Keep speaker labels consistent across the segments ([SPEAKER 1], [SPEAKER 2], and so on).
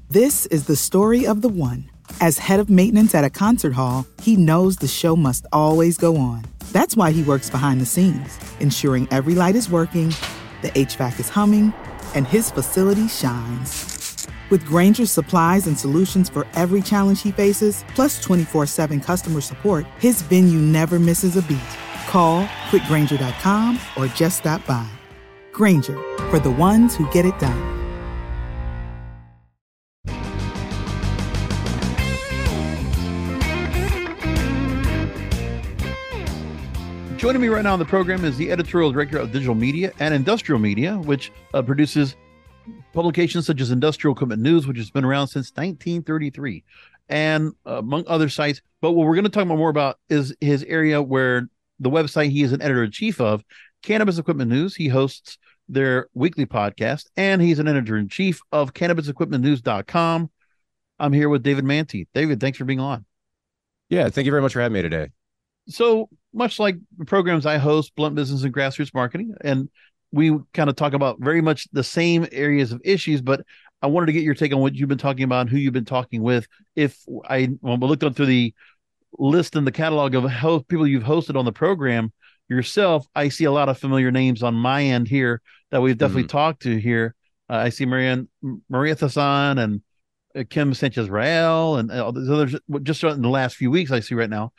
[SPEAKER 1] This is the story of the one. As head of maintenance at a concert hall, he knows the show must always go on. That's why he works behind the scenes, ensuring every light is working, the HVAC is humming, and his facility shines. With Grainger's supplies and solutions for every challenge he faces, plus 24/7 customer support, his venue never misses a beat. Call quickgrainger.com or just stop by. Grainger, for the ones who get it done.
[SPEAKER 2] Joining me right now on the program is the editorial director of digital media and industrial media, which produces publications such as Industrial Equipment News, which has been around since 1933, and among other sites. But what we're going to talk more about is his area where the website he is an editor-in-chief of, Cannabis Equipment News. He hosts their weekly podcast, and he's an editor-in-chief of CannabisEquipmentNews.com. I'm here with David Mantey. David, thanks for being on.
[SPEAKER 3] Yeah, thank you very much for having me today.
[SPEAKER 2] So much like the programs I host, Blunt Business and Grassroots Marketing, and we kind of talk about very much the same areas of issues, but I wanted to get your take on what you've been talking about and who you've been talking with. When we looked up through the list and the catalog of people you've hosted on the program yourself, I see a lot of familiar names on my end here that we've definitely talked to here. I see Maria Thassan and Kim Sanchez-Rael and all these others just in the last few weeks I see right now.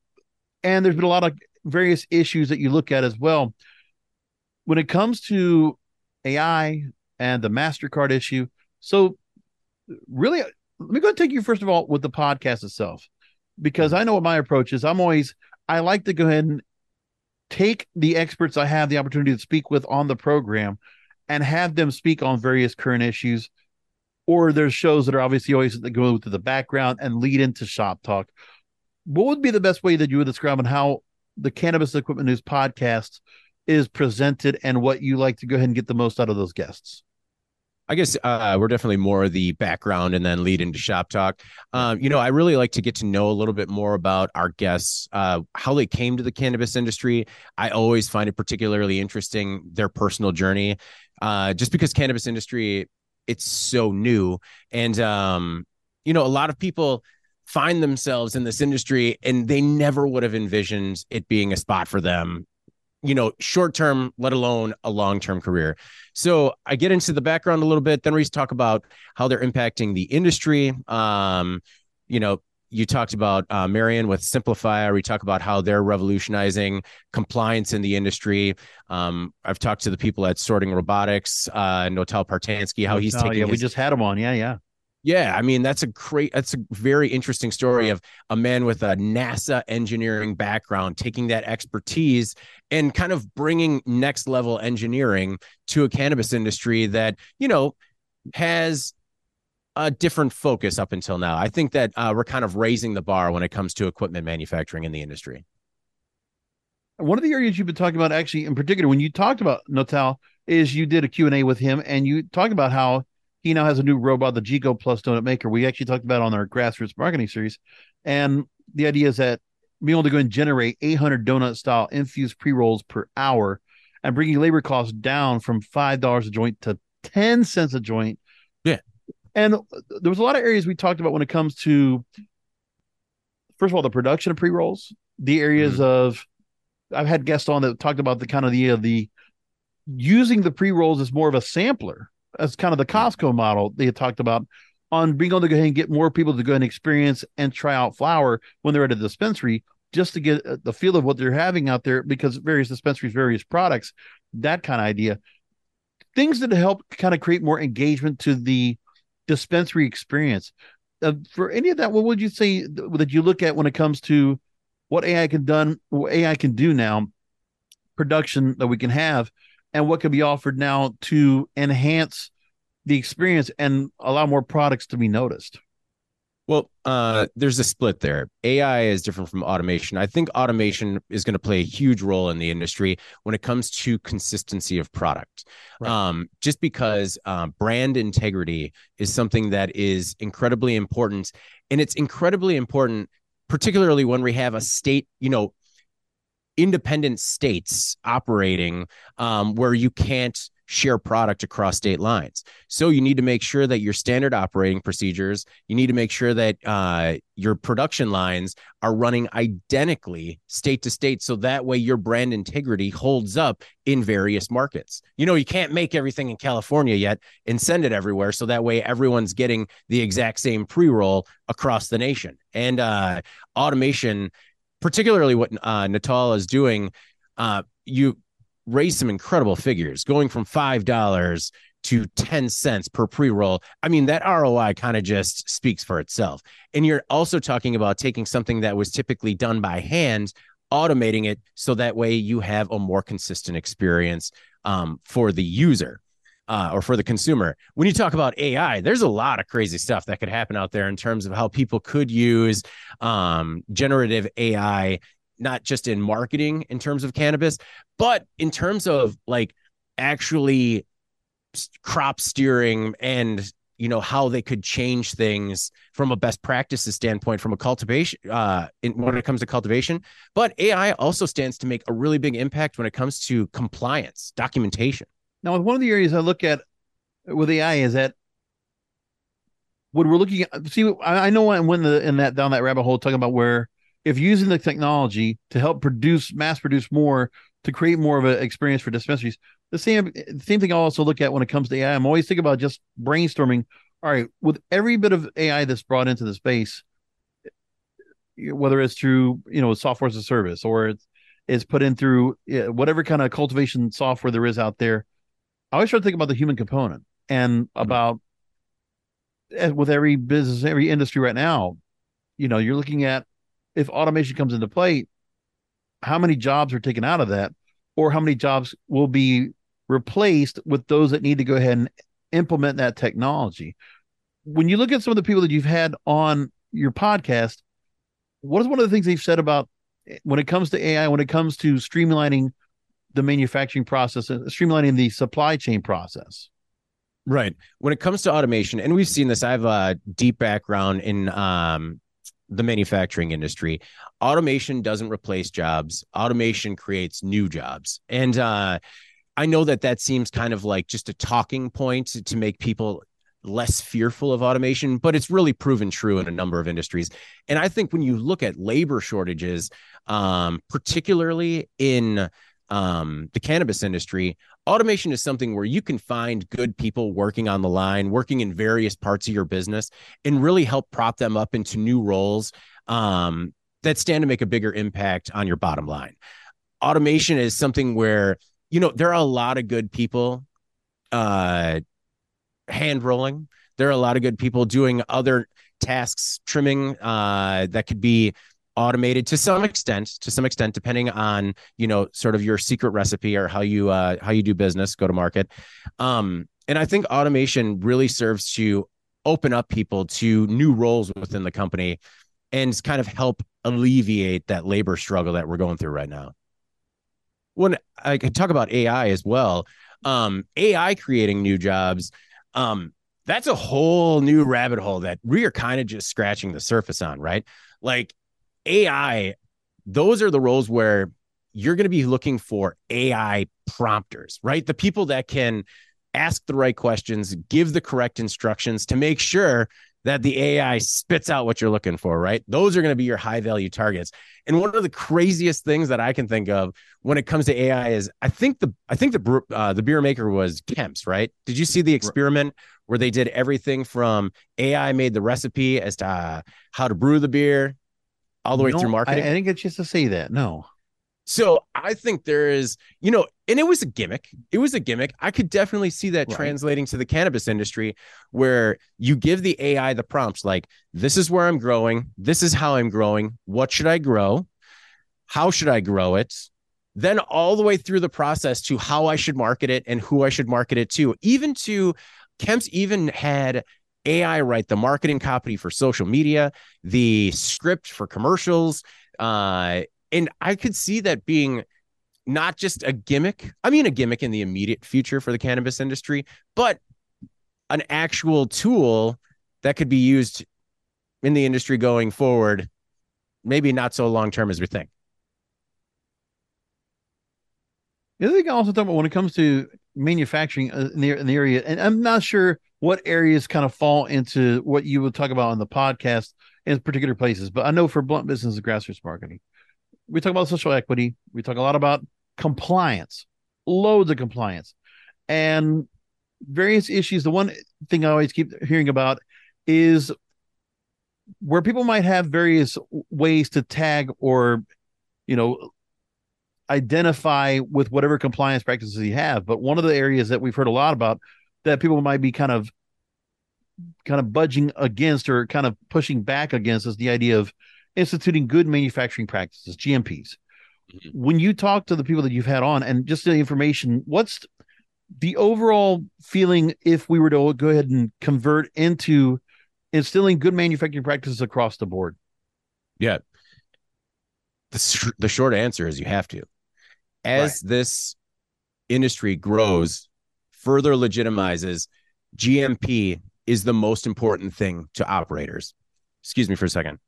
[SPEAKER 2] And there's been a lot of various issues that you look at as well. When it comes to AI and the MasterCard issue, so really, let me go and take you first of all with the podcast itself, because I know what my approach is. I like to go ahead and take the experts I have the opportunity to speak with on the program and have them speak on various current issues, or there's shows that are obviously always that go to the background and lead into shop talk. What would be the best way that you would describe on how the Cannabis Equipment News podcast is presented and what you like to go ahead and get the most out of those guests?
[SPEAKER 3] I guess we're definitely more the background and then lead into shop talk. I really like to get to know a little bit more about our guests, how they came to the cannabis industry. I always find it particularly interesting, their personal journey, just because cannabis industry, it's so new. And, a lot of people find themselves in this industry and they never would have envisioned it being a spot for them, short term, let alone a long-term career. So I get into the background a little bit, then we talk about how they're impacting the industry. You talked about Marion with Simplify. We talk about how they're revolutionizing compliance in the industry. I've talked to the people at Sorting Robotics, Notel Partansky, how he's taking
[SPEAKER 2] we just had him on. Yeah.
[SPEAKER 3] Yeah, I mean, that's a very interesting story of a man with a NASA engineering background, taking that expertise and kind of bringing next level engineering to a cannabis industry that, has a different focus up until now. I think that we're kind of raising the bar when it comes to equipment manufacturing in the industry.
[SPEAKER 2] One of the areas you've been talking about, actually, in particular, when you talked about Notel, is you did a Q&A with him and you talked about how he now has a new robot, the Gigo Plus Donut Maker. We actually talked about it on our Grassroots Marketing series. And the idea is that being able to go and generate 800 donut style infused pre-rolls per hour and bringing labor costs down from $5 a joint to 10 cents a joint.
[SPEAKER 3] Yeah.
[SPEAKER 2] And there was a lot of areas we talked about when it comes to, first of all, the production of pre-rolls, the areas of, I've had guests on that talked about the kind of the using the pre-rolls as more of a sampler, as kind of the Costco model they had talked about, on being able to go ahead and get more people to go and experience and try out flower when they're at a dispensary, just to get the feel of what they're having out there, because various dispensaries, various products, that kind of idea. Things that help kind of create more engagement to the dispensary experience. For any of that, what would you say that you look at when it comes to what AI can do now, production that we can have, and what can be offered now to enhance the experience and allow more products to be noticed?
[SPEAKER 3] Well, there's a split there. AI is different from automation. I think automation is going to play a huge role in the industry when it comes to consistency of product. Right. Just because brand integrity is something that is incredibly important. And it's incredibly important, particularly when we have a state, independent states operating where you can't share product across state lines. So you need to make sure that your standard operating procedures, you need to make sure that your production lines are running identically state to state. So that way your brand integrity holds up in various markets. You can't make everything in California yet and send it everywhere. So that way everyone's getting the exact same pre-roll across the nation. And automation, particularly what Natal is doing, you raise some incredible figures, going from $5 to 10 cents per pre-roll. I mean, that ROI kind of just speaks for itself. And you're also talking about taking something that was typically done by hand, automating it so that way you have a more consistent experience for the user or for the consumer. When you talk about AI, there's a lot of crazy stuff that could happen out there in terms of how people could use generative AI, not just in marketing in terms of cannabis, but in terms of like actually crop steering and how they could change things from a best practices standpoint from a cultivation when it comes to cultivation. But AI also stands to make a really big impact when it comes to compliance, documentation.
[SPEAKER 2] Now, one of the areas I look at with AI is that when we're looking at, I know I went down that rabbit hole talking about where if using the technology to help mass produce more, to create more of an experience for dispensaries, the same thing I also look at when it comes to AI. I'm always thinking about just brainstorming. All right, with every bit of AI that's brought into the space, whether it's through software as a service or it's put in through whatever kind of cultivation software there is out there, I always try to think about the human component and about with every business, every industry right now. You're looking at, if automation comes into play, how many jobs are taken out of that, or how many jobs will be replaced with those that need to go ahead and implement that technology. When you look at some of the people that you've had on your podcast, what is one of the things they've said about when it comes to AI, when it comes to streamlining the manufacturing process, streamlining the supply chain process?
[SPEAKER 3] Right. When it comes to automation, and we've seen this, I have a deep background in the manufacturing industry. Automation doesn't replace jobs. Automation creates new jobs. And I know that seems kind of like just a talking point to make people less fearful of automation, but it's really proven true in a number of industries. And I think when you look at labor shortages, particularly in the cannabis industry, automation is something where you can find good people working on the line, working in various parts of your business, and really help prop them up into new roles that stand to make a bigger impact on your bottom line. Automation is something where, there are a lot of good people hand rolling. There are a lot of good people doing other tasks, trimming that could be automated to some extent, depending on, sort of your secret recipe or how you do business, go to market. And I think automation really serves to open up people to new roles within the company and kind of help alleviate that labor struggle that we're going through right now. When I could talk about AI as well, AI creating new jobs, that's a whole new rabbit hole that we are kind of just scratching the surface on, right? Like AI, those are the roles where you're going to be looking for AI prompters, right? The people that can ask the right questions, give the correct instructions to make sure that the AI spits out what you're looking for, right? Those are going to be your high value targets. And one of the craziest things that I can think of when it comes to AI is I think the beer maker was Kemp's, right? Did you see the experiment where they did everything from AI made the recipe as to how to brew the beer all the way through marketing?
[SPEAKER 2] I didn't get a chance to say that. No.
[SPEAKER 3] So I think there is, and it was a gimmick. I could definitely see that translating to the cannabis industry where you give the AI the prompts like, this is where I'm growing. This is how I'm growing. What should I grow? How should I grow it? Then all the way through the process to how I should market it and who I should market it to. Kemp's even had AI write the marketing copy for social media, the script for commercials, and I could see that being not just a gimmick. I mean, a gimmick in the immediate future for the cannabis industry, but an actual tool that could be used in the industry going forward, maybe not so long-term as we think.
[SPEAKER 2] The other thing I also talk about when it comes to manufacturing in the area, and I'm not sure what areas kind of fall into what you would talk about on the podcast in particular places, but I know for Blunt Business and Grassroots Marketing, we talk about social equity. We talk a lot about compliance, loads of compliance, and various issues. The one thing I always keep hearing about is where people might have various ways to tag or, identify with whatever compliance practices you have. But one of the areas that we've heard a lot about that people might be kind of budging against or kind of pushing back against is the idea of instituting good manufacturing practices, GMPs. Mm-hmm. When you talk to the people that you've had on and just the information, what's the overall feeling if we were to go ahead and convert into instilling good manufacturing practices across the board?
[SPEAKER 3] Yeah. The short answer is you have to. As this industry grows, further legitimizes, GMP is the most important thing to operators. Excuse me for a second.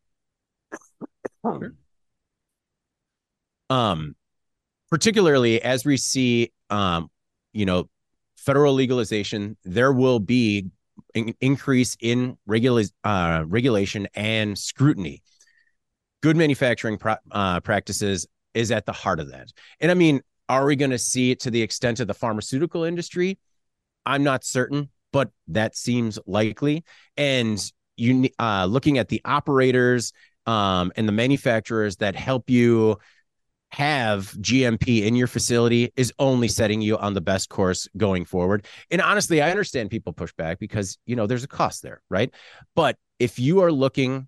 [SPEAKER 3] Particularly as we see, federal legalization, there will be an increase in regulation and scrutiny. Good manufacturing practices is at the heart of that. And I mean, are we going to see it to the extent of the pharmaceutical industry? I'm not certain, but that seems likely. And looking at the operators and the manufacturers that help you have GMP in your facility is only setting you on the best course going forward. And honestly, I understand people push back because, there's a cost there, right? But if you're looking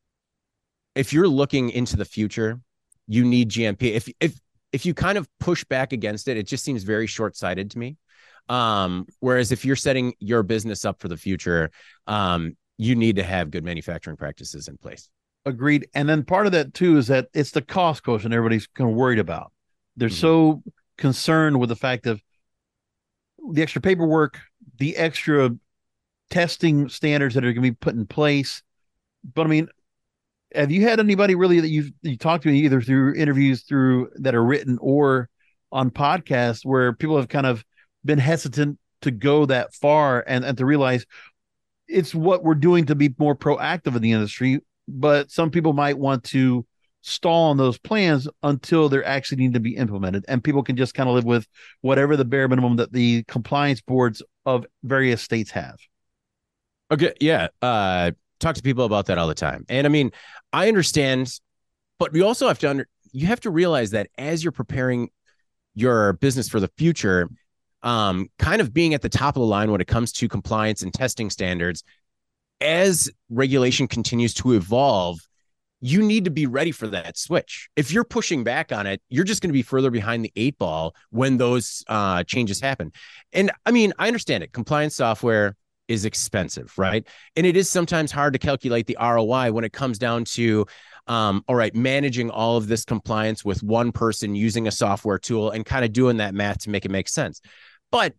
[SPEAKER 3] into the future, you need GMP. If you kind of push back against it, it just seems very short-sighted to me. Whereas if you're setting your business up for the future, you need to have good manufacturing practices in place.
[SPEAKER 2] Agreed. And then part of that too is that it's the cost quotient everybody's kind of worried about. They're so concerned with the fact of the extra paperwork, the extra testing standards that are going to be put in place. But I mean, have you had anybody really that you talked to either through interviews that are written or on podcasts where people have kind of been hesitant to go that far and to realize it's what we're doing to be more proactive in the industry, but some people might want to stall on those plans until they're actually need to be implemented, and people can just kind of live with whatever the bare minimum that the compliance boards of various states have.
[SPEAKER 3] Okay. Yeah. Talk to people about that all the time. And I mean, I understand, but we also have you have to realize that as you're preparing your business for the future, kind of being at the top of the line when it comes to compliance and testing standards, as regulation continues to evolve, you need to be ready for that switch. If you're pushing back on it, you're just going to be further behind the 8 ball when those changes happen. And I mean, I understand it. Compliance software is expensive, right? And it is sometimes hard to calculate the ROI when it comes down to, all right, managing all of this compliance with one person using a software tool and kind of doing that math to make it make sense. But,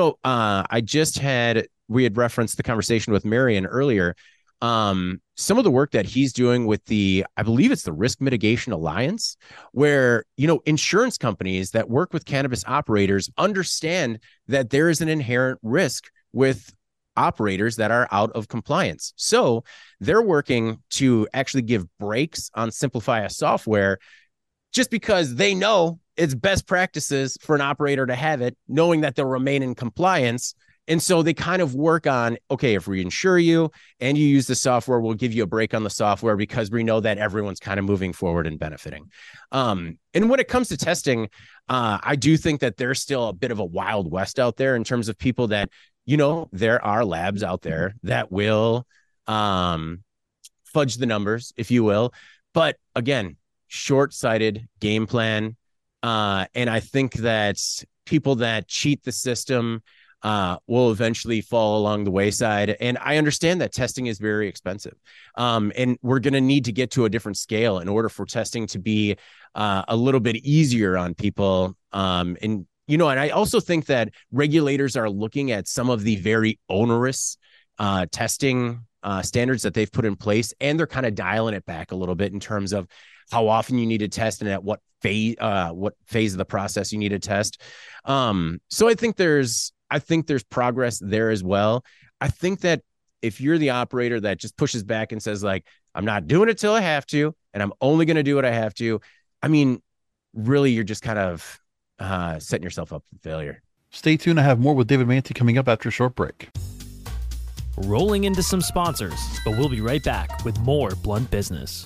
[SPEAKER 3] we had referenced the conversation with Marion earlier. Some of the work that he's doing with I believe it's the Risk Mitigation Alliance, where, insurance companies that work with cannabis operators understand that there is an inherent risk with operators that are out of compliance. So they're working to actually give breaks on Simplify software just because they know it's best practices for an operator to have it, knowing that they'll remain in compliance. And so they kind of work on, okay, if we insure you and you use the software, we'll give you a break on the software because we know that everyone's kind of moving forward and benefiting. And when it comes to testing, I do think that there's still a bit of a Wild West out there in terms of people that, there are labs out there that will fudge the numbers, if you will. But again, short-sighted game plan. And I think that people that cheat the system will eventually fall along the wayside. And I understand that testing is very expensive. And we're going to need to get to a different scale in order for testing to be a little bit easier on people. And I also think that regulators are looking at some of the very onerous testing standards that they've put in place, and they're kind of dialing it back a little bit in terms of how often you need to test and at what phase of the process you need to test. So I think there's progress there as well. I think that if you're the operator that just pushes back and says like, I'm not doing it till I have to, and I'm only going to do what I have to, I mean, really, you're just kind of setting yourself up for failure.
[SPEAKER 2] Stay tuned. I have more with David Mantey coming up after a short break.
[SPEAKER 4] Rolling into some sponsors, but we'll be right back with more Blunt Business.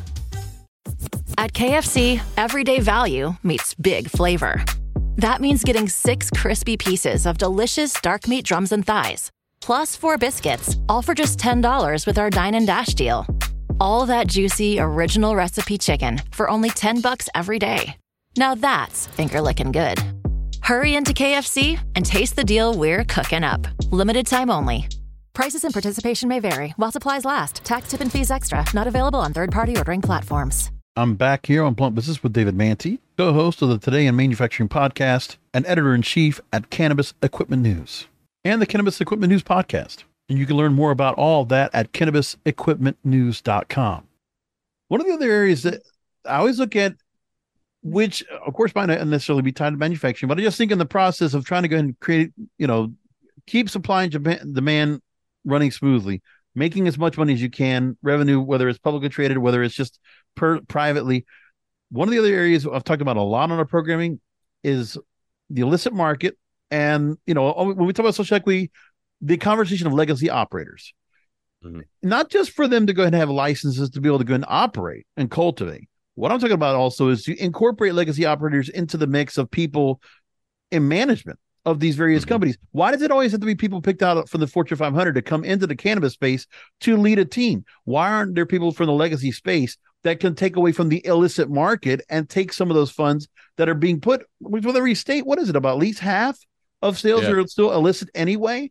[SPEAKER 5] At KFC, everyday value meets big flavor. That means getting 6 crispy pieces of delicious dark meat drums and thighs, plus 4 biscuits, all for just $10 with our Dine and Dash deal. All that juicy, original recipe chicken for only $10 every day. Now that's finger-licking good. Hurry into KFC and taste the deal we're cooking up. Limited time only. Prices and participation may vary while supplies last. Tax, tip, and fees extra. Not available on third-party ordering platforms.
[SPEAKER 2] I'm back here on Blunt Business with David Mantey, co-host of the Today in Manufacturing podcast and editor-in-chief at Cannabis Equipment News and the Cannabis Equipment News podcast. And you can learn more about all of that at cannabisequipmentnews.com. One of the other areas that I always look at, which of course might not necessarily be tied to manufacturing, but I just think in the process of trying to go ahead and create, keep supply and demand running smoothly, making as much money as you can, revenue, whether it's publicly traded, whether it's just privately. One of the other areas I've talked about a lot on our programming is the illicit market. And, when we talk about social equity, the conversation of legacy operators, not just for them to go ahead and have licenses to be able to go and operate and cultivate. What I'm talking about also is to incorporate legacy operators into the mix of people in management of these various companies. Why does it always have to be people picked out from the Fortune 500 to come into the cannabis space to lead a team? Why aren't there people from the legacy space that can take away from the illicit market and take some of those funds that are being put with every state? What is it, about at least half of sales are still illicit anyway?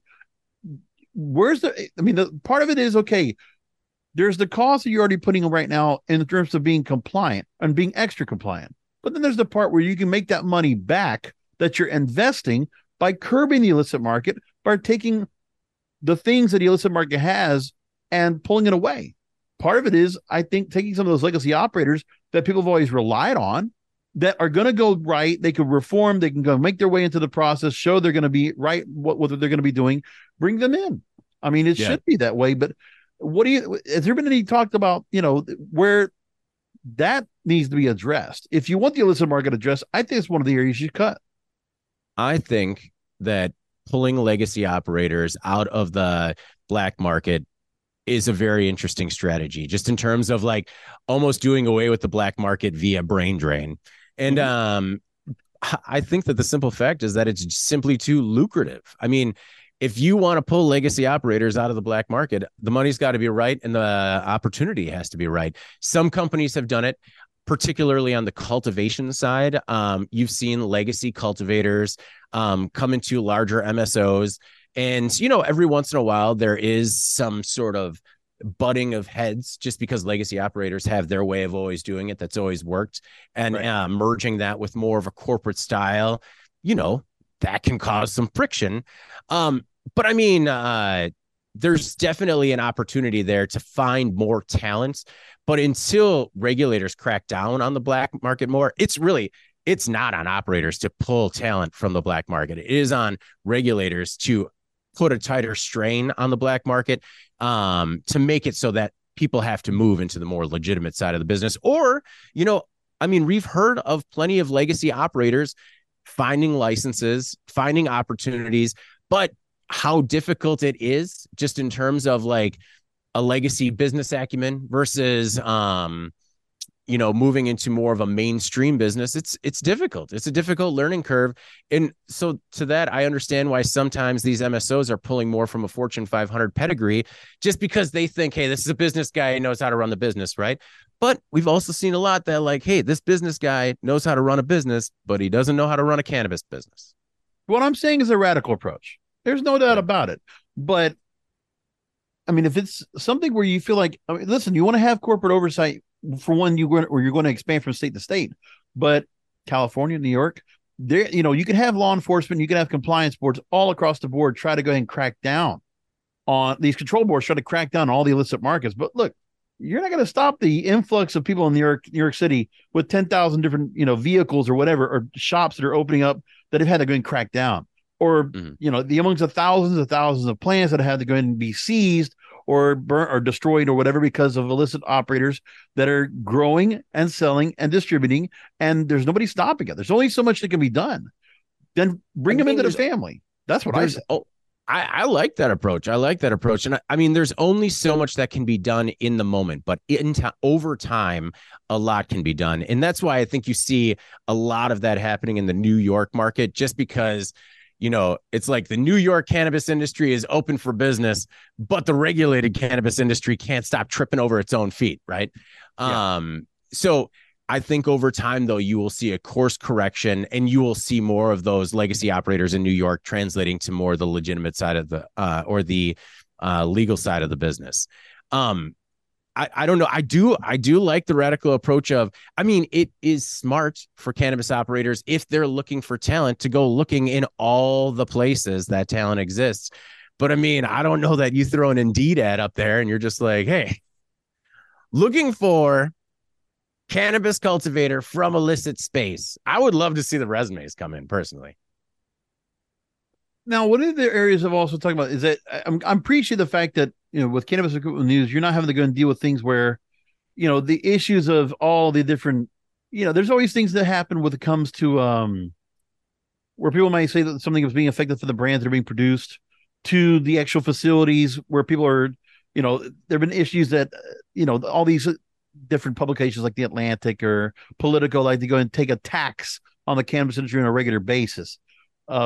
[SPEAKER 2] The part of it is, okay, there's the cost that you're already putting right now in terms of being compliant and being extra compliant. But then there's the part where you can make that money back that you're investing by curbing the illicit market, by taking the things that the illicit market has and pulling it away. Part of it is, I think, taking some of those legacy operators that people have always relied on that are going to go right. They could reform. They can go make their way into the process, show they're going to be right, what they're going to be doing, bring them in. I mean, it should be that way. But has there been any talk about, where that needs to be addressed? If you want the illicit market addressed, I think it's one of the areas you cut.
[SPEAKER 3] I think that pulling legacy operators out of the black market is a very interesting strategy, just in terms of like almost doing away with the black market via brain drain. And I think that the simple fact is that it's simply too lucrative. I mean, if you want to pull legacy operators out of the black market, the money's got to be right and the opportunity has to be right. Some companies have done it, particularly on the cultivation side. You've seen legacy cultivators come into larger MSOs. And, every once in a while, there is some sort of butting of heads just because legacy operators have their way of always doing it. That's always worked. And merging that with more of a corporate style, that can cause some friction. But I mean, there's definitely an opportunity there to find more talents. But until regulators crack down on the black market more, it's not on operators to pull talent from the black market. It is on regulators to put a tighter strain on the black market to make it so that people have to move into the more legitimate side of the business. Or, we've heard of plenty of legacy operators finding licenses, finding opportunities, but how difficult it is just in terms of like a legacy business acumen versus, moving into more of a mainstream business. It's difficult. It's a difficult learning curve. And so to that, I understand why sometimes these MSOs are pulling more from a Fortune 500 pedigree just because they think, hey, this is a business guy who knows how to run the business, right? But we've also seen a lot that like, hey, this business guy knows how to run a business, but he doesn't know how to run a cannabis business.
[SPEAKER 2] What I'm saying is a radical approach. There's no doubt about it. But I mean, if it's something where you feel like, listen, you want to have corporate oversight for one, you're going to expand from state to state, but California, New York, there, you can have law enforcement, you can have compliance boards all across the board, try to go ahead and crack down on these control boards, try to crack down on all the illicit markets. But look, you're not going to stop the influx of people in New York City with 10,000 different, vehicles or whatever, or shops that are opening up that have had to go and crack down, or, the amongst the thousands of plants that have had to go and be seized or burnt or destroyed or whatever because of illicit operators that are growing and selling and distributing, and there's nobody stopping it. There's only so much that can be done. Then bring them into the family. That's what I say.
[SPEAKER 3] I like that approach. And I mean, there's only so much that can be done in the moment, but over time, a lot can be done. And that's why I think you see a lot of that happening in the New York market, just because, it's like the New York cannabis industry is open for business, but the regulated cannabis industry can't stop tripping over its own feet. Right. Yeah. So I think over time, though, you will see a course correction, and you will see more of those legacy operators in New York translating to more the legitimate side of the or the legal side of the business. I don't know. I do like the radical approach of, I mean, it is smart for cannabis operators, if they're looking for talent, to go looking in all the places that talent exists. But I mean, I don't know that you throw an Indeed ad up there and you're just like, hey, looking for cannabis cultivator from illicit space. I would love to see the resumes come in personally.
[SPEAKER 2] Now, one of the areas I've also talked about is that I'm appreciating the fact that, with Cannabis Equipment News, you're not having to go and deal with things where, the issues of all the different, there's always things that happen when it comes to, where people might say that something is being affected for the brands that are being produced, to the actual facilities where people are, there've been issues that, all these different publications like The Atlantic or Politico like to go and take a tax on the cannabis industry on a regular basis. I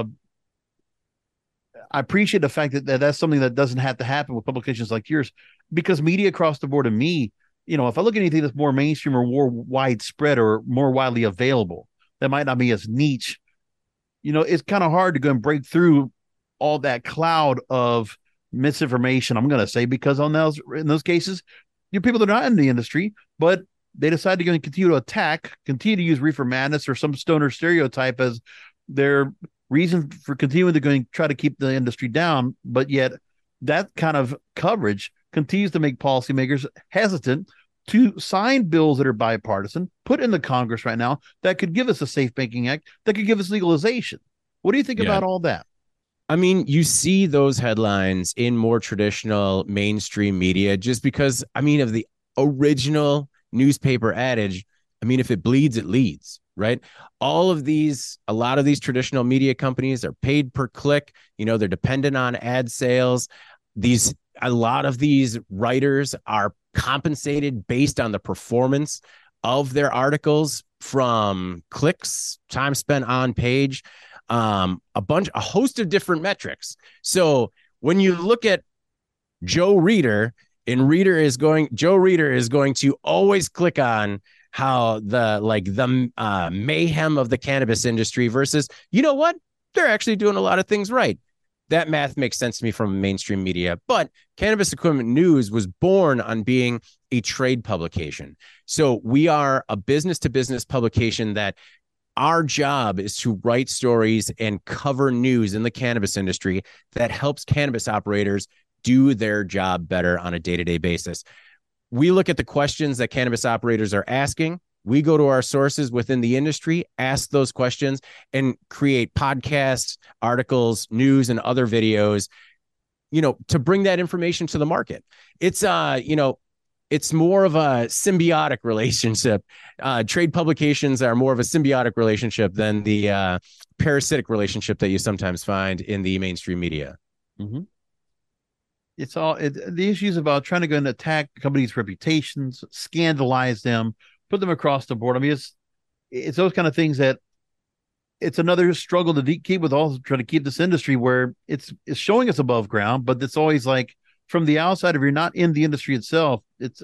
[SPEAKER 2] appreciate the fact that that's something that doesn't have to happen with publications like yours, because media across the board, to me, if I look at anything that's more mainstream or more widespread or more widely available, that might not be as niche, it's kind of hard to go and break through all that cloud of misinformation, I'm going to say, because in those cases, people that are not in the industry, but they decide to go and continue to use reefer madness or some stoner stereotype as their reason for continuing to go and try to keep the industry down. But yet that kind of coverage continues to make policymakers hesitant to sign bills that are bipartisan, put in the Congress right now, that could give us a Safe Banking Act, that could give us legalization. What do you think about all that?
[SPEAKER 3] I mean, you see those headlines in more traditional mainstream media just because, I mean, of the original newspaper adage, I mean, if it bleeds, it leads, right? A lot of these traditional media companies are paid per click. They're dependent on ad sales. A lot of these writers are compensated based on the performance of their articles, from clicks, time spent on page, a host of different metrics. So when you look at Joe Reader, Joe Reader is going to always click on how the mayhem of the cannabis industry versus, they're actually doing a lot of things right. That math makes sense to me from mainstream media, but Cannabis Equipment News was born on being a trade publication. So we are a business to business publication that our job is to write stories and cover news in the cannabis industry that helps cannabis operators do their job better on a day-to-day basis. We look at the questions that cannabis operators are asking. We go to our sources within the industry, ask those questions, and create podcasts, articles, news, and other videos, to bring that information to the market. It's, it's more of a symbiotic relationship. Trade publications are more of a symbiotic relationship than the parasitic relationship that you sometimes find in the mainstream media.
[SPEAKER 2] Mm-hmm. The issues about trying to go and attack companies' reputations, scandalize them, put them across the board. I mean, it's those kind of things that it's another struggle to keep with, also trying to keep this industry where it's showing us above ground, but it's always like from the outside, if you're not in the industry itself,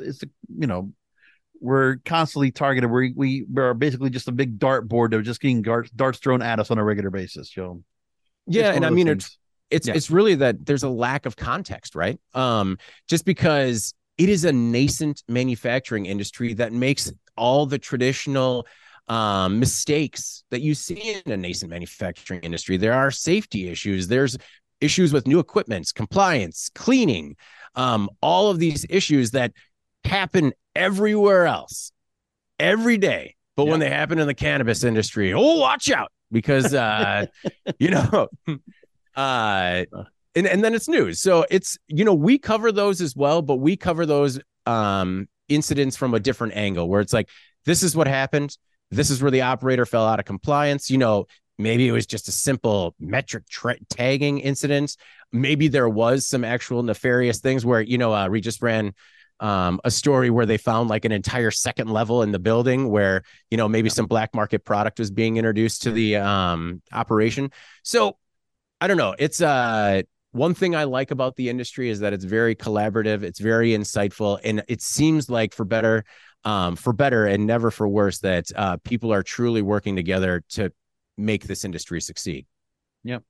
[SPEAKER 2] we're constantly targeted. We are basically just a big dartboard that are just getting darts thrown at us on a regular basis.
[SPEAKER 3] Yeah, and I mean, it's really that there's a lack of context, right? Just because it is a nascent manufacturing industry that makes all the traditional mistakes that you see in a nascent manufacturing industry. There are safety issues. There's issues with new equipment, compliance, cleaning, all of these issues that happen everywhere else every day. But when they happen in the cannabis industry, watch out, because, you know, and then it's news. So it's, you know, we cover those as well, but we cover those incidents from a different angle, where it's like, this is what happened. This is where the operator fell out of compliance. You know, maybe it was just a simple metric tagging incident. Maybe there was some actual nefarious things where, you know, we just ran a story where they found like an entire second level in the building where, you know, maybe some black market product was being introduced to the operation. So I don't know. It's one thing I like about the industry is that it's very collaborative. It's very insightful. And it seems like for better and never for worse, that people are truly working together to make this industry succeed.
[SPEAKER 2] Yep.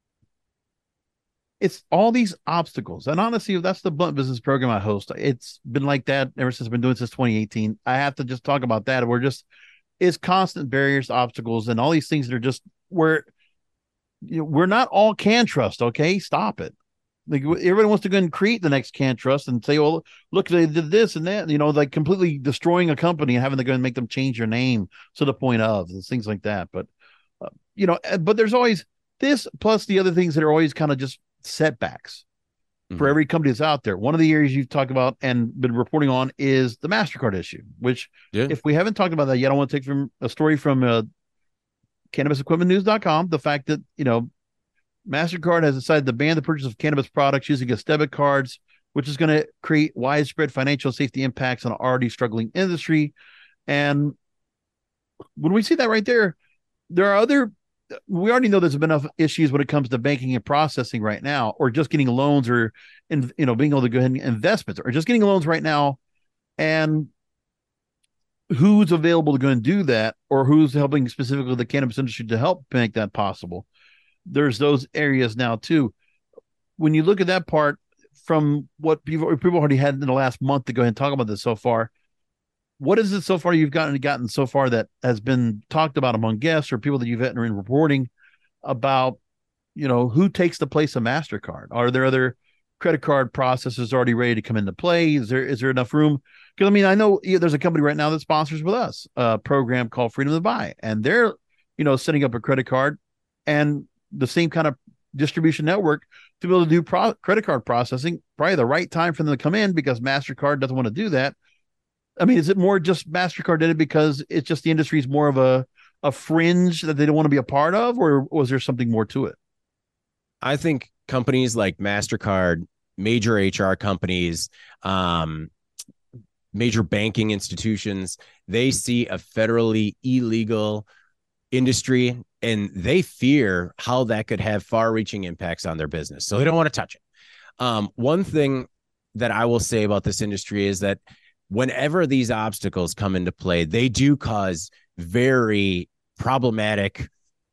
[SPEAKER 2] It's all these obstacles. And honestly, that's the Blunt Business program I host. It's been like that ever since I've been doing it since 2018. I have to just talk about that. It's constant barriers, obstacles, and all these things that are just where, you know, we're not all CanTrust. Okay. Stop it. Like, everybody wants to go and create the next CanTrust and say, well, look, they did this and that, you know, like completely destroying a company and having to go and make them change their name to the point of and things like that. But, you know, but there's always this plus the other things that are always kind of just setbacks for every company that's out there. One of the areas you've talked about and been reporting on is the MasterCard issue, which if we haven't talked about that yet, I want to take from a story from CannabisEquipmentNews.com. The fact that, you know, MasterCard has decided to ban the purchase of cannabis products using its debit cards, which is going to create widespread financial safety impacts on an already struggling industry. And when we see that right there, we already know there's been enough issues when it comes to banking and processing right now, or just getting loans, or, you know, being able to go ahead and investments, or just getting loans right now. And who's available to go and do that, or who's helping specifically the cannabis industry to help make that possible. There's those areas now too. When you look at that part from what people already had in the last month to go ahead and talk about this so far, what is it so far you've gotten so far that has been talked about among guests or people that you've had in reporting about, you know, who takes the place of MasterCard? Are there other credit card processors already ready to come into play? Is there enough room? Because I mean, I know there's a company right now that sponsors with us a program called Freedom to Buy, and they're, you know, setting up a credit card and the same kind of distribution network to be able to do credit card processing. Probably the right time for them to come in, because MasterCard doesn't want to do that. I mean, is it more just MasterCard did it because it's just the industry is more of a fringe that they don't want to be a part of, or was there something more to it?
[SPEAKER 3] I think companies like MasterCard, major HR companies, major banking institutions, they see a federally illegal industry and they fear how that could have far-reaching impacts on their business. So they don't want to touch it. One thing that I will say about this industry is that whenever these obstacles come into play, they do cause very problematic,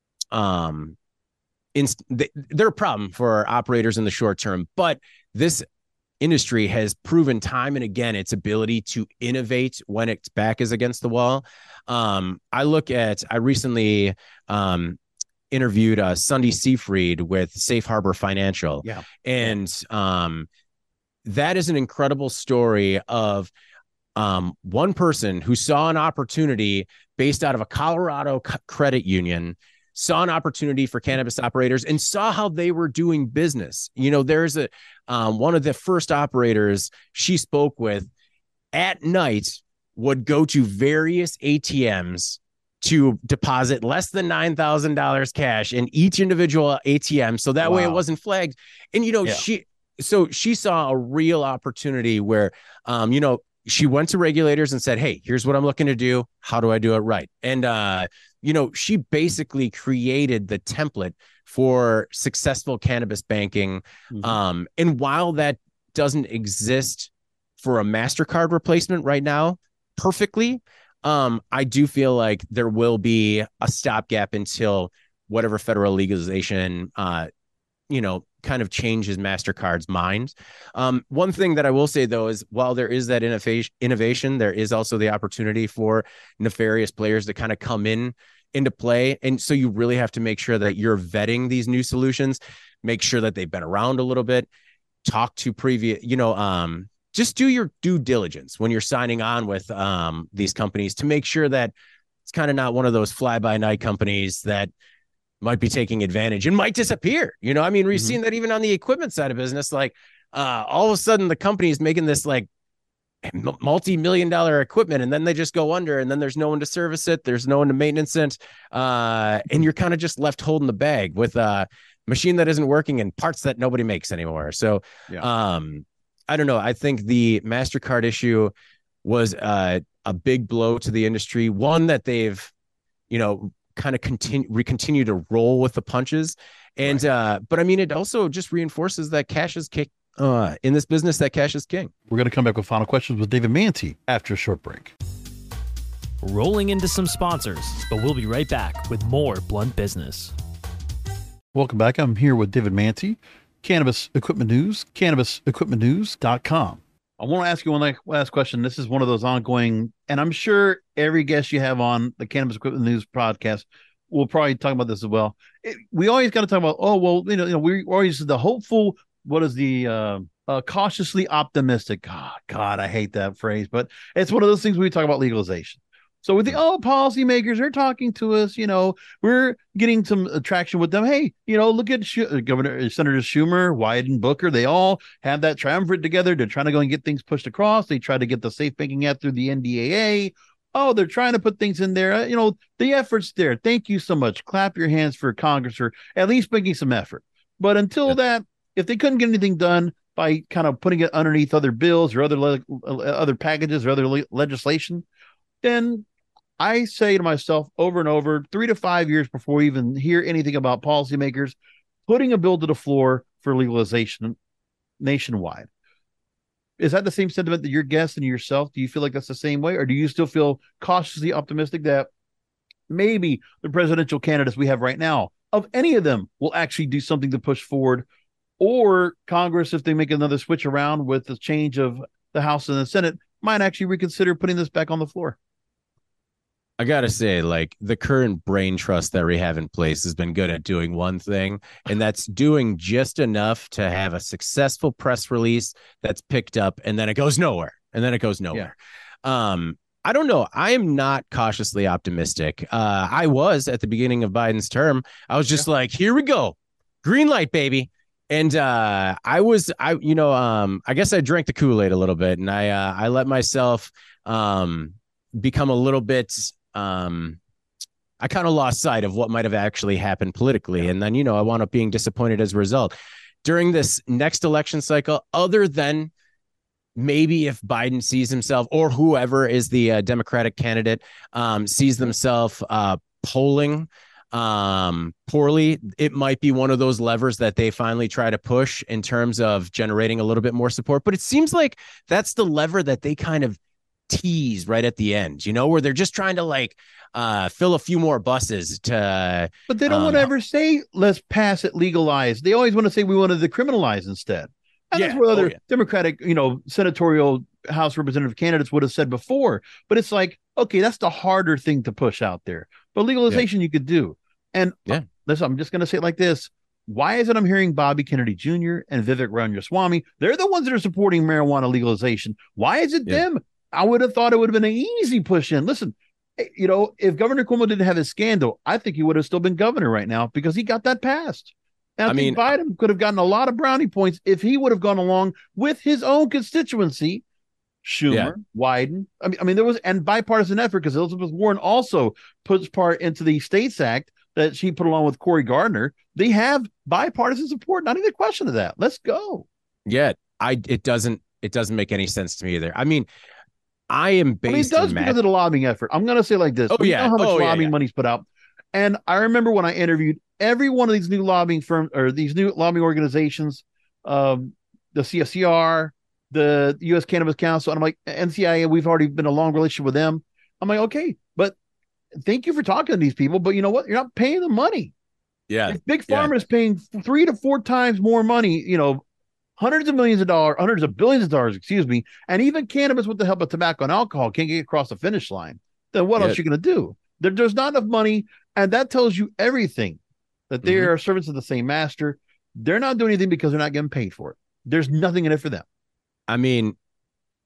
[SPEAKER 3] they're a problem for operators in the short term, but this industry has proven time and again its ability to innovate when its back is against the wall. I recently interviewed Sunday Seafried with Safe Harbor Financial. Yeah. And that is an incredible story of one person who saw an opportunity based out of a Colorado credit union, saw an opportunity for cannabis operators and saw how they were doing business. You know, there's one of the first operators she spoke with at night would go to various ATMs to deposit less than $9,000 cash in each individual ATM. So that way it wasn't flagged. And, you know, she saw a real opportunity where, you know, she went to regulators and said, hey, here's what I'm looking to do. How do I do it right? And, you know, she basically created the template for successful cannabis banking. Mm-hmm. And while that doesn't exist for a MasterCard replacement right now perfectly, I do feel like there will be a stopgap until whatever federal legalization, you know, kind of changes MasterCard's mind. One thing that I will say, though, is while there is that innovation, there is also the opportunity for nefarious players to kind of come into play. And so you really have to make sure that you're vetting these new solutions, make sure that they've been around a little bit, talk to previous, you know, just do your due diligence when you're signing on with these companies to make sure that it's kind of not one of those fly-by-night companies that might be taking advantage and might disappear. You know, I mean, we've seen that even on the equipment side of business. Like all of a sudden the company is making this like multi-million-dollar equipment, and then they just go under, and then there's no one to service it. There's no one to maintenance it. And you're kind of just left holding the bag with a machine that isn't working and parts that nobody makes anymore. So I don't know. I think the MasterCard issue was a big blow to the industry, one that they've, you know, kind of continue to roll with the punches. And but I mean, it also just reinforces that cash is king in this business, that cash is king.
[SPEAKER 2] We're going to come back with final questions with David Mantey after a short break.
[SPEAKER 4] Rolling into some sponsors, but we'll be right back with more Blunt Business.
[SPEAKER 2] Welcome back. I'm here with David Mantey, Cannabis Equipment News, cannabisequipmentnews.com. I want to ask you one last question. This is one of those ongoing, and I'm sure every guest you have on the Cannabis Equipment News podcast will probably talk about this as well. We always got to talk about, we're always the hopeful, what is the cautiously optimistic? God, I hate that phrase, but it's one of those things when we talk about legalization. So with the policymakers, they're talking to us, you know, we're getting some traction with them. Hey, you know, look at Senator Schumer, Wyden, Booker. They all have that triumvirate together. They're trying to go and get things pushed across. They try to get the Safe Banking Act through the NDAA. Oh, they're trying to put things in there. You know, the effort's there. Thank you so much. Clap your hands for Congress for at least making some effort. But until that, if they couldn't get anything done by kind of putting it underneath other bills or other packages or other legislation, then I say to myself over and over, 3 to 5 years before we even hear anything about policymakers putting a bill to the floor for legalization nationwide. Is that the same sentiment that your guests and yourself? Do you feel like that's the same way? Or do you still feel cautiously optimistic that maybe the presidential candidates we have right now, of any of them, will actually do something to push forward? Or Congress, if they make another switch around with the change of the House and the Senate, might actually reconsider putting this back on the floor?
[SPEAKER 3] I got to say, like, the current brain trust that we have in place has been good at doing one thing, and that's doing just enough to have a successful press release that's picked up, and then it goes nowhere. I don't know. I am not cautiously optimistic. I was at the beginning of Biden's term. I was just like, here we go. Green light, baby. And I guess I drank the Kool-Aid a little bit, and I let myself become a little bit I kind of lost sight of what might have actually happened politically. And then, I wound up being disappointed as a result. During this next election cycle, other than maybe if Biden sees himself, or whoever is the Democratic candidate sees themselves polling poorly, it might be one of those levers that they finally try to push in terms of generating a little bit more support. But it seems like that's the lever that they kind of tease right at the end, where they're just trying to fill a few more buses to.
[SPEAKER 2] But they don't want to ever say, let's pass it, legalize. They always want to say we want to decriminalize instead. And that's what other Democratic, senatorial House representative candidates would have said before. But it's like, okay, that's the harder thing to push out there. But legalization you could do. And listen, I'm just going to say it like this. Why is it I'm hearing Bobby Kennedy Jr. and Vivek Ramaswamy? They're the ones that are supporting marijuana legalization. Why is it them? I would have thought it would have been an easy push in. Listen, if Governor Cuomo didn't have his scandal, I think he would have still been governor right now because he got that passed. And I think Biden could have gotten a lot of brownie points if he would have gone along with his own constituency, Schumer, Wyden. I mean, there was and bipartisan effort because Elizabeth Warren also puts part into the States Act that she put along with Cory Gardner. They have bipartisan support. Not even a question of that. Let's go.
[SPEAKER 3] Yeah, it doesn't make any sense to me either. I mean, I am based.
[SPEAKER 2] It does because of the lobbying effort. I'm going to say like this.
[SPEAKER 3] Oh, yeah.
[SPEAKER 2] Know how much lobbying money's put out. And I remember when I interviewed every one of these new lobbying firms or these new lobbying organizations, the CFCR, the U.S. Cannabis Council, and I'm like, NCIA, we've already been a long relationship with them. I'm like, okay, but thank you for talking to these people. But you know what? You're not paying them money.
[SPEAKER 3] Yeah.
[SPEAKER 2] If Big Pharma is paying 3 to 4 times more money, hundreds of billions of dollars, and even cannabis with the help of tobacco and alcohol can't get across the finish line, then what else are you going to do? There's not enough money, and that tells you everything, that they are servants of the same master. They're not doing anything because they're not getting paid for it. There's nothing in it for them.
[SPEAKER 3] I mean,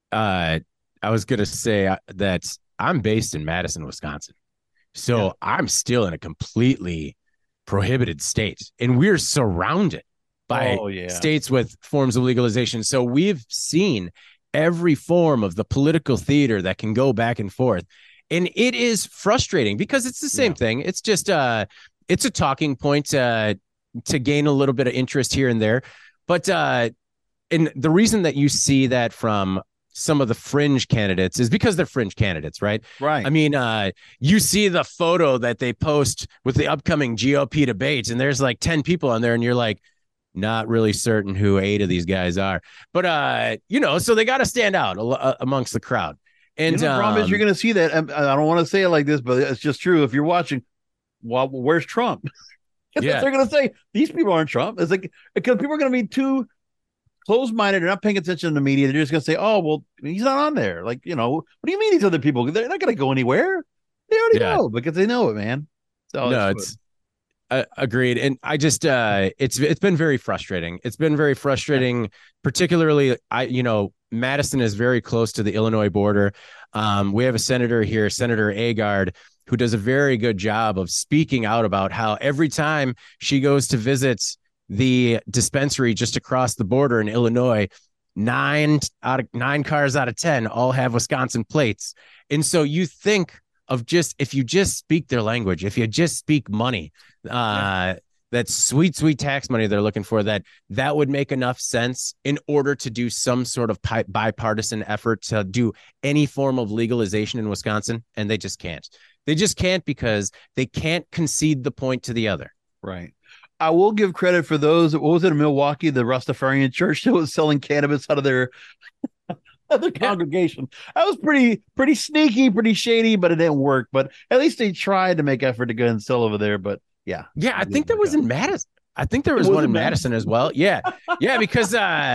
[SPEAKER 3] I was going to say that I'm based in Madison, Wisconsin. So I'm still in a completely prohibited state, and we're surrounded by states with forms of legalization. So we've seen every form of the political theater that can go back and forth. And it is frustrating because it's the same thing. It's just it's a talking point to gain a little bit of interest here and there. But and the reason that you see that from some of the fringe candidates is because they're fringe candidates, right?
[SPEAKER 2] Right.
[SPEAKER 3] I mean, you see the photo that they post with the upcoming GOP debates, and there's like 10 people on there, and you're like, not really certain who 8 of these guys are. But, so they got to stand out amongst the crowd. And
[SPEAKER 2] the problem is you're going to see that. I don't want to say it like this, but it's just true. If you're watching, well, where's Trump? They're going to say, these people aren't Trump. It's like, because people are going to be too closed-minded. They're not paying attention to the media. They're just going to say, oh, well, he's not on there. Like, what do you mean these other people? They're not going to go anywhere. They already know because they know it, man. So
[SPEAKER 3] no, it's agreed. And I just, it's been very frustrating. It's been very frustrating, particularly, Madison is very close to the Illinois border. We have a senator here, Senator Agard, who does a very good job of speaking out about how every time she goes to visit the dispensary just across the border in Illinois, 9 cars out of 10 all have Wisconsin plates. And so you think of if you just speak their language, if you just speak money, that sweet tax money they're looking for, that would make enough sense in order to do some sort of bipartisan effort to do any form of legalization in Wisconsin. And they just can't. They just can't because they can't concede the point to the other.
[SPEAKER 2] Right. I will give credit for those. What was it in Milwaukee? The Rastafarian church that was selling cannabis out of their congregation. That was pretty sneaky, pretty shady, but it didn't work. But at least they tried to make effort to go and sell over there. But yeah,
[SPEAKER 3] I think that was in Madison. I think there was one in Madison as well. Yeah, because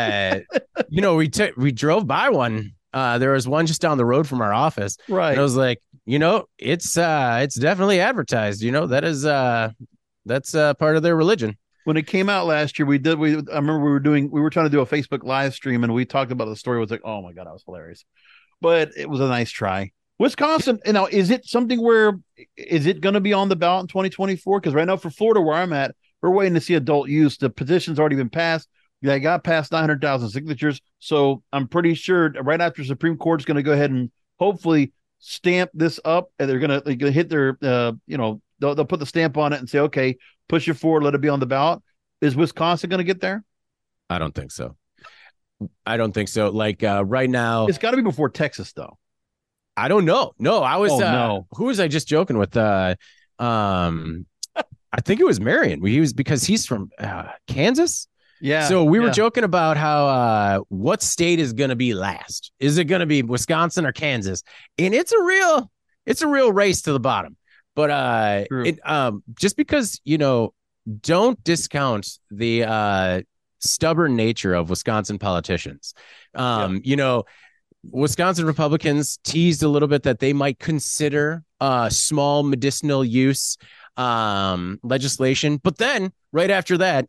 [SPEAKER 3] we drove by one. There was one just down the road from our office.
[SPEAKER 2] Right.
[SPEAKER 3] And I was like, it's definitely advertised. That is that's part of their religion.
[SPEAKER 2] When it came out last year, I remember we were trying to do a Facebook live stream, and we talked about the story. It was like, oh my God, that was hilarious. But it was a nice try. Wisconsin, now, is it something where, is it going to be on the ballot in 2024? Because right now for Florida, where I'm at, we're waiting to see adult use. The petition's already been passed. They got past 900,000 signatures. So I'm pretty sure right after Supreme Court's going to go ahead and hopefully stamp this up, and they're going to hit their, they'll put the stamp on it and say, okay, push it forward, let it be on the ballot. Is Wisconsin going to get there?
[SPEAKER 3] I don't think so. Like right now,
[SPEAKER 2] it's got to be before Texas, though.
[SPEAKER 3] I don't know. No, I was. Who was I just joking with? I think it was Marion. Because he's from Kansas.
[SPEAKER 2] Yeah.
[SPEAKER 3] So we were joking about how what state is going to be last? Is it going to be Wisconsin or Kansas? And it's a real race to the bottom. But just because, don't discount the stubborn nature of Wisconsin politicians. Wisconsin Republicans teased a little bit that they might consider small medicinal use legislation. But then right after that,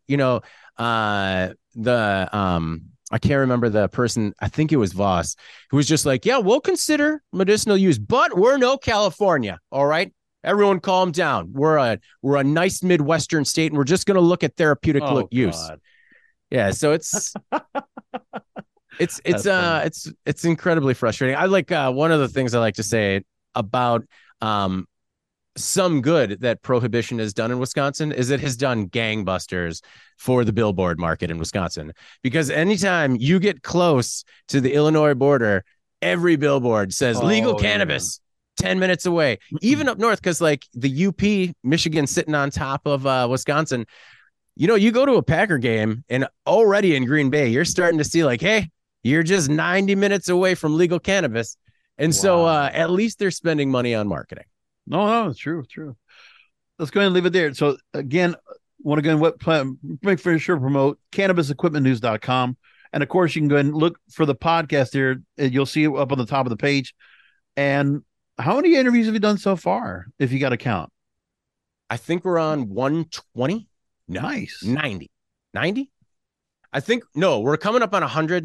[SPEAKER 3] I can't remember the person. I think it was Voss, who was just like, yeah, we'll consider medicinal use, but we're no California. All right. Everyone calm down. We're a nice Midwestern state, and we're just going to look at therapeutic use. God. Yeah. So it's incredibly frustrating. I like one of the things I like to say about some good that prohibition has done in Wisconsin is it has done gangbusters for the billboard market in Wisconsin, because anytime you get close to the Illinois border, every billboard says legal cannabis 10 minutes away, even up north. Cause like the UP, Michigan sitting on top of Wisconsin, you go to a Packer game and already in Green Bay, you're starting to see like, hey, you're just 90 minutes away from legal cannabis. And so at least they're spending money on marketing.
[SPEAKER 2] No, it's true. Let's go ahead and leave it there. So again, want to go and make sure promote cannabisequipmentnews.com. And of course, you can go ahead and look for the podcast there. You'll see it up on the top of the page. And how many interviews have you done so far, if you got to count?
[SPEAKER 3] I think we're on 120.
[SPEAKER 2] Nice.
[SPEAKER 3] 90. I think, no, we're coming up on 100.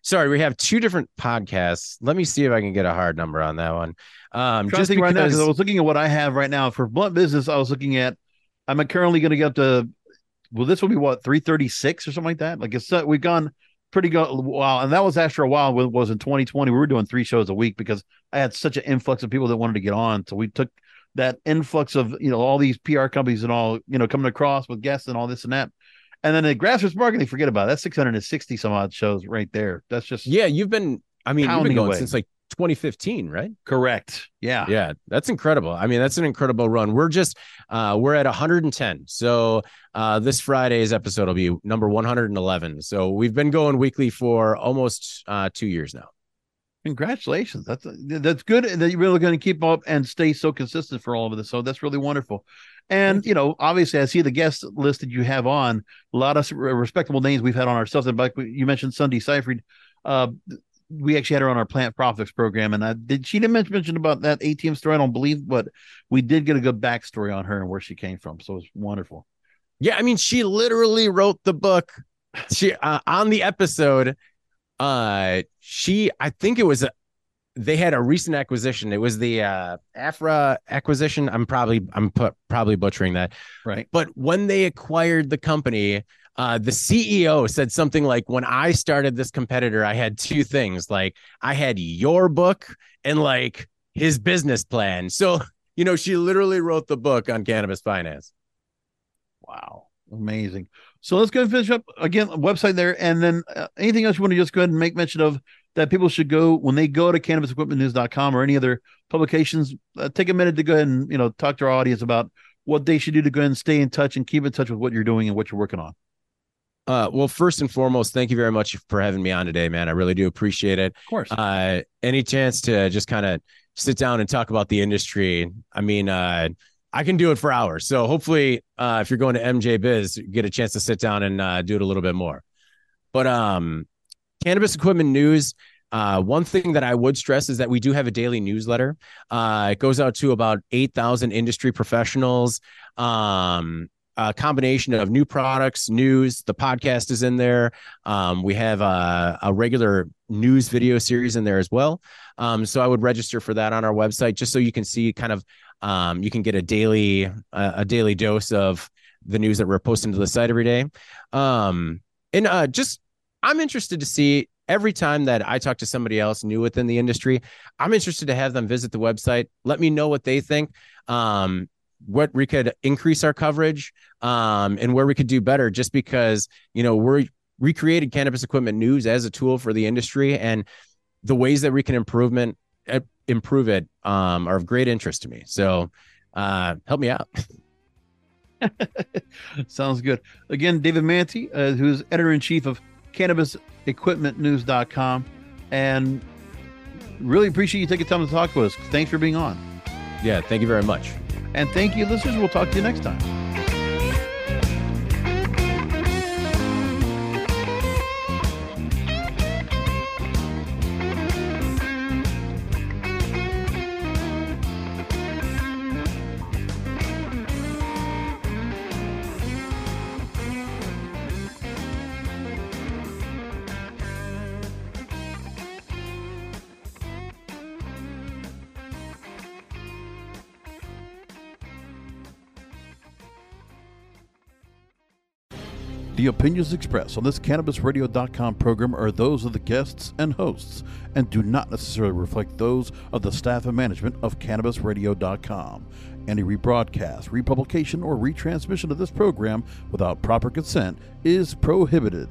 [SPEAKER 3] Sorry, we have two different podcasts. Let me see if I can get a hard number on that one.
[SPEAKER 2] Just think right now, because I was looking at what I have right now for Blunt Business. I was looking at, I'm currently going to get up to, well, this will be what, 336 or something like that. Like we've gone pretty good. Wow. And that was after a while. It was in 2020. We were doing 3 shows a week because I had such an influx of people that wanted to get on. So we took that influx of, all these PR companies and all, coming across with guests and all this and that. And then the grassroots marketing, forget about it. That's 660 some odd shows right there. That's just,
[SPEAKER 3] you've been going
[SPEAKER 2] away
[SPEAKER 3] since like 2015, right?
[SPEAKER 2] Correct. Yeah.
[SPEAKER 3] Yeah. That's incredible. I mean, that's an incredible run. We're just, we're at 110. So this Friday's episode will be number 111. So we've been going weekly for almost 2 years now.
[SPEAKER 2] Congratulations. That's good that you're really going to keep up and stay so consistent for all of this. So that's really wonderful. And, obviously I see the guest list that you have on, a lot of respectable names we've had on ourselves. And like you mentioned, Sunday Seyfried, we actually had her on our Plant Profits program. And she didn't mention about that ATM story, I don't believe, but we did get a good backstory on her and where she came from. So it's wonderful.
[SPEAKER 3] Yeah. I mean, she literally wrote the book. She on the episode, I think it was they had a recent acquisition. It was the Afra acquisition. I'm probably butchering that.
[SPEAKER 2] Right.
[SPEAKER 3] But when they acquired the company, the CEO said something like, when I started this competitor, I had 2 things. Like I had your book and like his business plan. So, she literally wrote the book on cannabis finance.
[SPEAKER 2] Wow. Amazing. So let's go and finish up again, website there. And then anything else you want to just go ahead and make mention of that people should go when they go to cannabisequipmentnews.com or any other publications, take a minute to go ahead and, talk to our audience about what they should do to go ahead and stay in touch and keep in touch with what you're doing and what you're working on.
[SPEAKER 3] Well, first and foremost, thank you very much for having me on today, man. I really do appreciate it.
[SPEAKER 2] Of course.
[SPEAKER 3] Any chance to just kind of sit down and talk about the industry. I mean, I can do it for hours. So hopefully, if you're going to MJ Biz, you get a chance to sit down and do it a little bit more. But Cannabis Equipment News, one thing that I would stress is that we do have a daily newsletter. It goes out to about 8,000 industry professionals, a combination of new products, news. The podcast is in there. We have a regular news video series in there as well. So I would register for that on our website just so you can see kind of you can get a daily dose of the news that we're posting to the site every day. I'm interested to see every time that I talk to somebody else new within the industry, I'm interested to have them visit the website. Let me know what they think, what we could increase our coverage, and where we could do better, just because, we created Cannabis Equipment News as a tool for the industry, and the ways that we can improve it are of great interest to me. So help me out.
[SPEAKER 2] Sounds good. Again, David Mantey, who's editor-in-chief of CannabisEquipmentNews.com, and really appreciate you taking time to talk to us. Thanks for being on.
[SPEAKER 3] Yeah, thank you very much.
[SPEAKER 2] And thank you, listeners. We'll talk to you next time. The opinions expressed on this CannabisRadio.com program are those of the guests and hosts and do not necessarily reflect those of the staff and management of CannabisRadio.com. Any rebroadcast, republication, or retransmission of this program without proper consent is prohibited.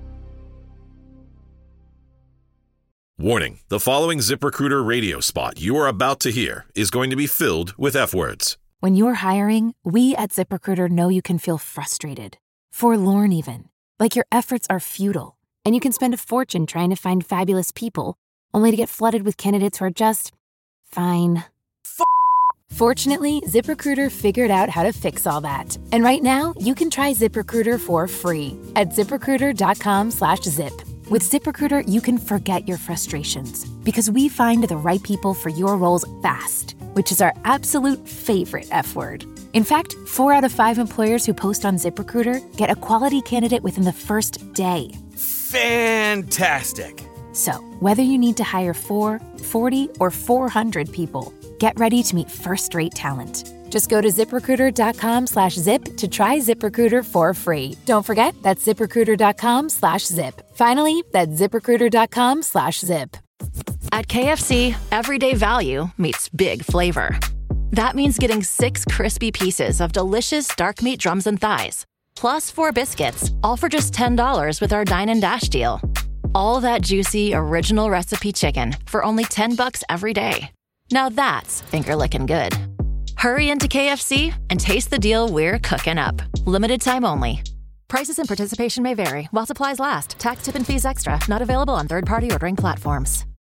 [SPEAKER 6] Warning, the following ZipRecruiter radio spot you are about to hear is going to be filled with F-words.
[SPEAKER 7] When you're hiring, we at ZipRecruiter know you can feel frustrated. Forlorn even, like your efforts are futile, and you can spend a fortune trying to find fabulous people, only to get flooded with candidates who are just fine. Fortunately, ZipRecruiter figured out how to fix all that. And right now, you can try ZipRecruiter for free at ZipRecruiter.com/zip. With ZipRecruiter, you can forget your frustrations because we find the right people for your roles fast, which is our absolute favorite F word. In fact, 4 out of 5 employers who post on ZipRecruiter get a quality candidate within the first day.
[SPEAKER 8] Fantastic.
[SPEAKER 7] So, whether you need to hire 4, 40, or 400 people, get ready to meet first-rate talent. Just go to ZipRecruiter.com/zip to try ZipRecruiter for free. Don't forget, that's ZipRecruiter.com/zip. Finally, that's ZipRecruiter.com/zip.
[SPEAKER 5] At KFC, everyday value meets big flavor. That means getting 6 crispy pieces of delicious dark meat drums and thighs, plus 4 biscuits, all for just $10 with our Dine and Dash deal. All that juicy, original recipe chicken for only $10 every day. Now that's finger-licking good. Hurry into KFC and taste the deal we're cooking up. Limited time only. Prices and participation may vary while supplies last. Tax, tip, and fees extra. Not available on third-party ordering platforms.